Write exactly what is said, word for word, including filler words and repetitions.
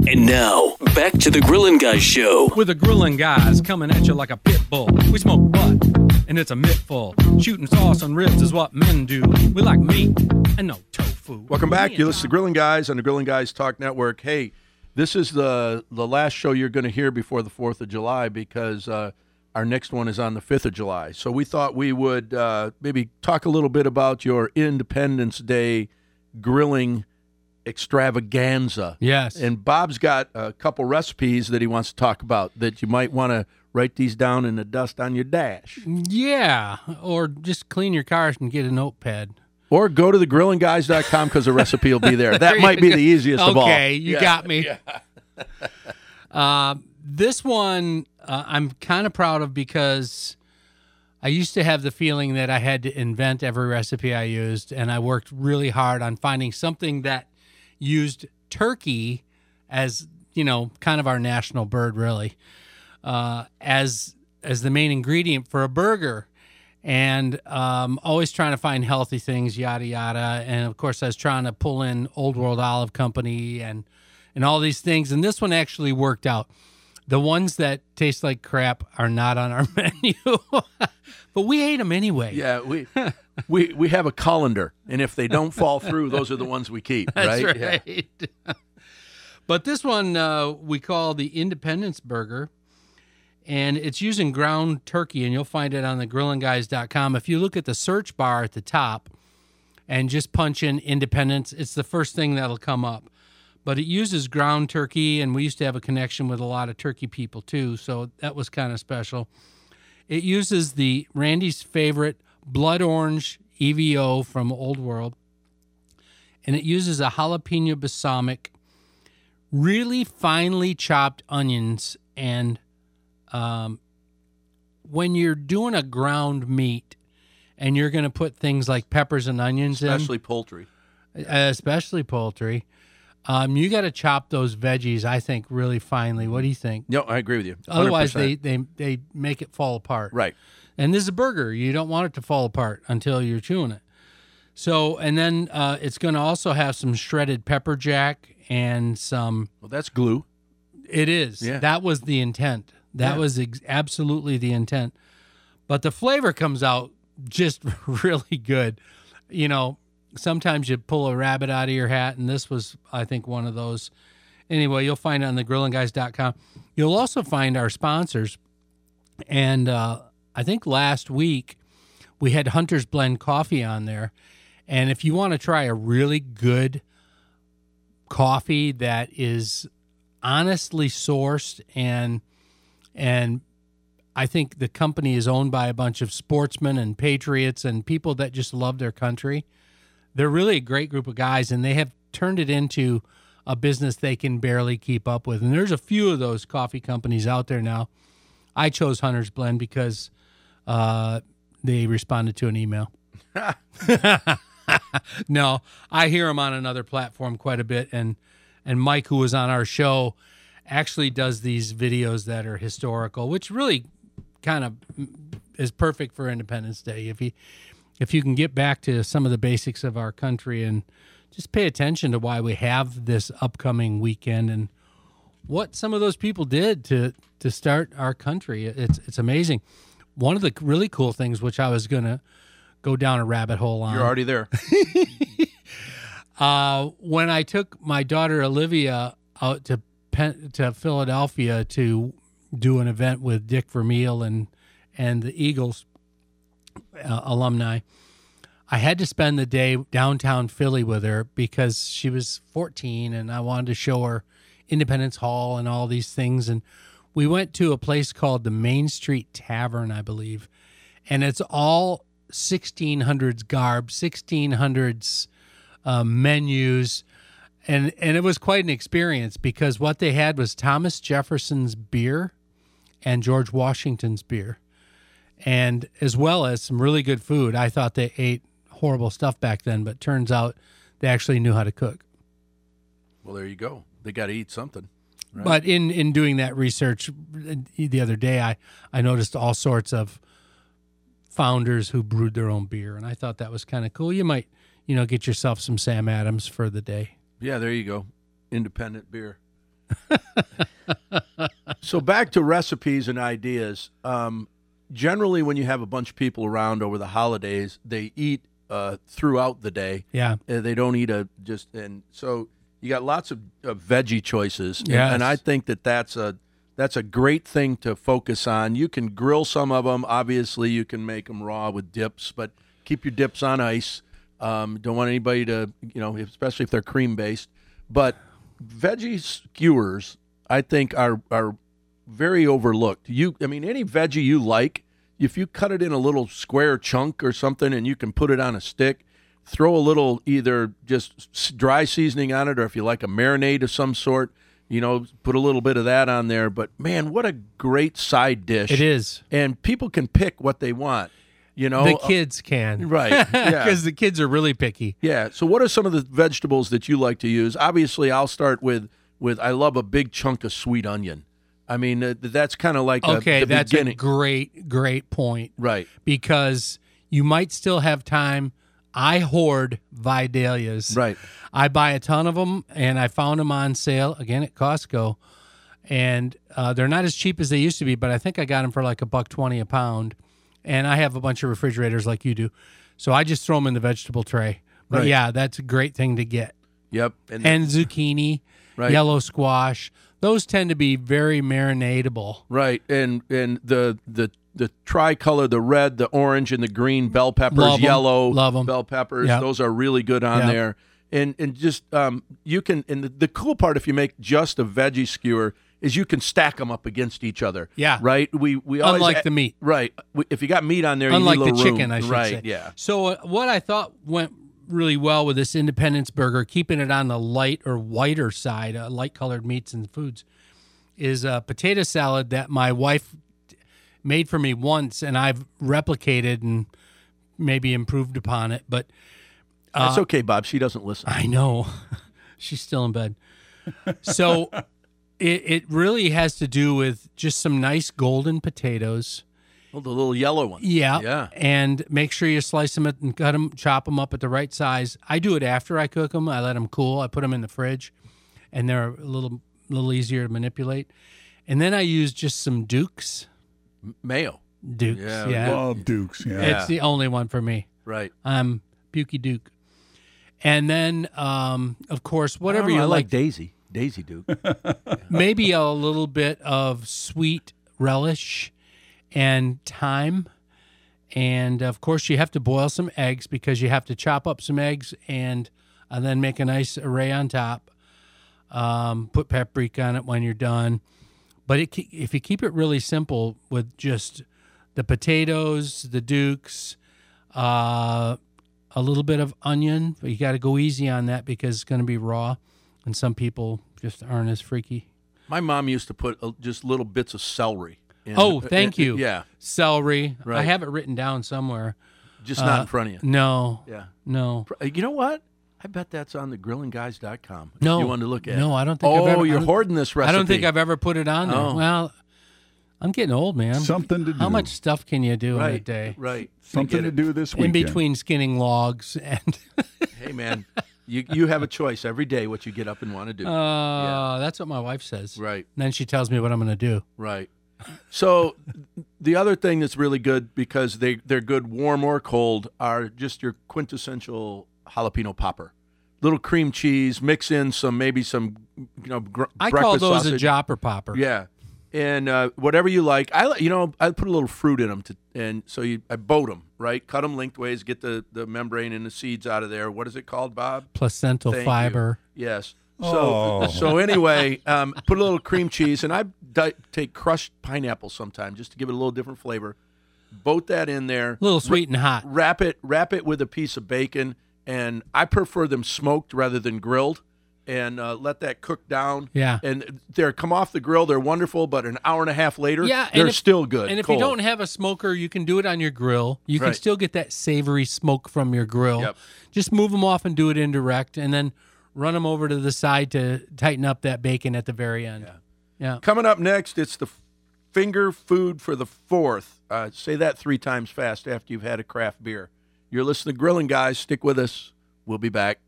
And now, back to the Grillin' Guys show. With the Grillin' Guys coming at you like a pit bull. We smoke butt, and it's a mittful. Shooting sauce on ribs is what men do. We like meat and no tofu. Welcome back. You listen to Grillin' Guys on the Grillin' Guys Talk Network. Hey, this is the the last show you're going to hear before the fourth of July because uh, our next one is on the fifth of July. So we thought we would uh, maybe talk a little bit about your Independence Day grilling extravaganza. Yes. And Bob's got a couple recipes that he wants to talk about that you might want to write these down in the dust on your dash. Yeah, or just clean your cars and get a notepad. Or go to the grilling guys dot com because the recipe will be there. That might be the easiest okay, of all. Okay, you yeah. got me. Yeah. uh, this one uh, I'm kind of proud of because I used to have the feeling that I had to invent every recipe I used, and I worked really hard on finding something that used turkey as, you know, kind of our national bird, really, uh, as as the main ingredient for a burger. And um, always trying to find healthy things, yada, yada. And, of course, I was trying to pull in Old World Olive Company and, and all these things. And this one actually worked out. The ones that taste like crap are not on our menu. But we ate them anyway. Yeah, we we we have a colander, and if they don't fall through, those are the ones we keep, That's right? right. Yeah. But this one uh, we call the Independence Burger, and it's using ground turkey, and you'll find it on the grillin guys dot com. If you look at the search bar at the top and just punch in Independence, it's the first thing that'll come up. But it uses ground turkey, and we used to have a connection with a lot of turkey people too, so that was kind of special. It uses the Randy's favorite blood orange E V O from Old World, and it uses a jalapeno balsamic, really finely chopped onions, and um, when you're doing a ground meat and you're going to put things like peppers and onions Especially in, especially poultry, especially poultry, um, you got to chop those veggies, I think, really finely. What do you think? No, I agree with you. one hundred Otherwise, percent. they, they they make it fall apart. Right. And this is a burger. You don't want it to fall apart until you're chewing it. So, and then uh, it's going to also have some shredded pepper jack and some. Well, that's glue. It is. Yeah. That was the intent. That Yeah. was ex- absolutely the intent. But the flavor comes out just really good. You know, sometimes you pull a rabbit out of your hat, and this was, I think, one of those. Anyway, you'll find it on the grillin guys dot com. You'll also find our sponsors. And uh, I think last week we had Hunter's Blend Coffee on there. And if you want to try a really good coffee that is honestly sourced, and and I think the company is owned by a bunch of sportsmen and patriots and people that just love their country. They're really a great group of guys, and they have turned it into a business they can barely keep up with. And there's a few of those coffee companies out there now. I chose Hunter's Blend because uh, they responded to an email. No, I hear them on another platform quite a bit, and and Mike, who was on our show, actually does these videos that are historical, which really kind of is perfect for Independence Day. If you if you can get back to some of the basics of our country and just pay attention to why we have this upcoming weekend and what some of those people did to to start our country, it's it's amazing. One of the really cool things, which I was going to go down a rabbit hole on. You're already there. uh, when I took my daughter Olivia out to Penn, to Philadelphia to do an event with Dick Vermeil and and the Eagles uh, alumni, I had to spend the day downtown Philly with her because she was fourteen, and I wanted to show her Independence Hall and all these things. And we went to a place called the Main Street Tavern, I believe, and it's all sixteen hundreds garb, sixteen hundreds uh, menus, and and it was quite an experience because what they had was Thomas Jefferson's beer and George Washington's beer, and as well as some really good food. I thought they ate horrible stuff back then, but turns out they actually knew how to cook. Well, there you go. They got to eat something. Right? But in, in doing that research the other day, I, I noticed all sorts of founders who brewed their own beer, and I thought that was kind of cool. You might, you know, get yourself some Sam Adams for the day. Yeah, there you go. Independent beer. So back to recipes and ideas. Um, generally, when you have a bunch of people around over the holidays, they eat uh, throughout the day. Yeah. Uh, they don't eat a just and so you got lots of, of veggie choices. And- Yes. and I think that that's a that's a great thing to focus on. You can grill some of them. Obviously, you can make them raw with dips, but keep your dips on ice. Um, don't want anybody to, you know, especially if they're cream based. But veggie skewers, I think, are are very overlooked. You, I mean, any veggie you like, if you cut it in a little square chunk or something, and you can put it on a stick, throw a little either just s- dry seasoning on it, or if you like a marinade of some sort, you know, put a little bit of that on there. But man, what a great side dish! It is. And people can pick what they want. You know, The kids can. right? Yeah. Because the kids are really picky. Yeah. So, what are some of the vegetables that you like to use? Obviously, I'll start with with I love a big chunk of sweet onion. I mean, uh, that's kind of like a, Okay, the that's beginning, a great, great point. right? Because you might still have time. I hoard Vidalias. Right. I buy a ton of them, and I found them on sale again at Costco, and uh, they're not as cheap as they used to be. But I think I got them for like a buck twenty a pound, and I have a bunch of refrigerators like you do, so I just throw them in the vegetable tray. But Right. yeah, that's a great thing to get. Yep. And zucchini, Right. yellow squash, those tend to be very marinatable. right, and and the the the tricolor, the red, the orange, and the green bell peppers, Love 'em. yellow Love 'em. bell peppers. Yep. Those are really good on Yep. there. And and just um, you can. And the, the cool part, if you make just a veggie skewer, is you can stack them up against each other. Yeah. Right. We we always Unlike the meat. Right. We- If you got meat on there, Unlike you need a the little chicken, room. I should right, say. Yeah. So uh, what I thought went really well with this Independence burger, keeping it on the light or whiter side, uh, light colored meats and foods, is a potato salad that my wife made for me once, and I've replicated and maybe improved upon it. But That's okay, Bob. She doesn't listen. I know she's still in bed. So it, it really has to do with just some nice golden potatoes. Oh, the little yellow one. Yeah. Yeah. And make sure you slice them and cut them, chop them up at the right size. I do it after I cook them. I let them cool. I put them in the fridge, and they're a little little easier to manipulate. And then I use just some Dukes. Mayo. Dukes. Yeah, Yeah. Love Dukes. Yeah. It's the only one for me. Right. I'm Pukey Duke. And then, um, of course, whatever I don't know, you I like, like Daisy. Daisy Duke. maybe a little bit of sweet relish and thyme. And of course, you have to boil some eggs because you have to chop up some eggs and, and then make a nice array on top. Um, put paprika on it when you're done. But it, ke- if you keep it really simple with just the potatoes, the Dukes, uh, a little bit of onion, but you got to go easy on that because it's going to be raw, and some people just aren't as freaky. My mom used to put uh, just little bits of celery. In, Oh, thank uh, you. Yeah. Celery. I Right. have it written down somewhere. Just not Uh, in front of you. No, Yeah. no, Uh, You know what? I bet that's on the grilling guys dot com. If no. you wanted to look at No, it. I don't think. Oh, I've ever, you're I don't- hoarding this recipe. I don't think I've ever put it on there. Oh. Well, I'm getting old, man. Something to do. How much stuff can you do right, in a day? Right. I Something get to it. do this In weekend. between skinning logs and Hey, man, you you have a choice every day what you get up and want to do. uh, that's what my wife says. right. And then she tells me what I'm going to do. Right. So the other thing that's really good because they they're good warm or cold are just your quintessential jalapeno popper. Little cream cheese, mix in some maybe some you know gr- I breakfast call those sausage. a jopper popper. Yeah, and uh, whatever you like. I li- you know I put a little fruit in them to, and so you I boat them right, cut them lengthways, get the, the membrane and the seeds out of there. What is it called, Bob? Placental Thank you. fiber. Yes. So Oh. so anyway, um, put a little cream cheese, and I di- take crushed pineapple sometime just to give it a little different flavor. Boat that in there. A little sweet and hot. Wrap it wrap it with a piece of bacon, and I prefer them smoked rather than grilled, and uh, let that cook down. Yeah. And they're come off the grill. They're wonderful, but an hour and a half later, Yeah, and they're if- still good. And if cold. you don't have a smoker, you can do it on your grill. You can Right. still get that savory smoke from your grill. Yep. Just move them off and do it indirect, and then run them over to the side to tighten up that bacon at the very end. Yeah. Yeah. Coming up next, it's the finger food for the fourth. Uh, say that three times fast after you've had a craft beer. You're listening to Grilling Guys. Stick with us. We'll be back.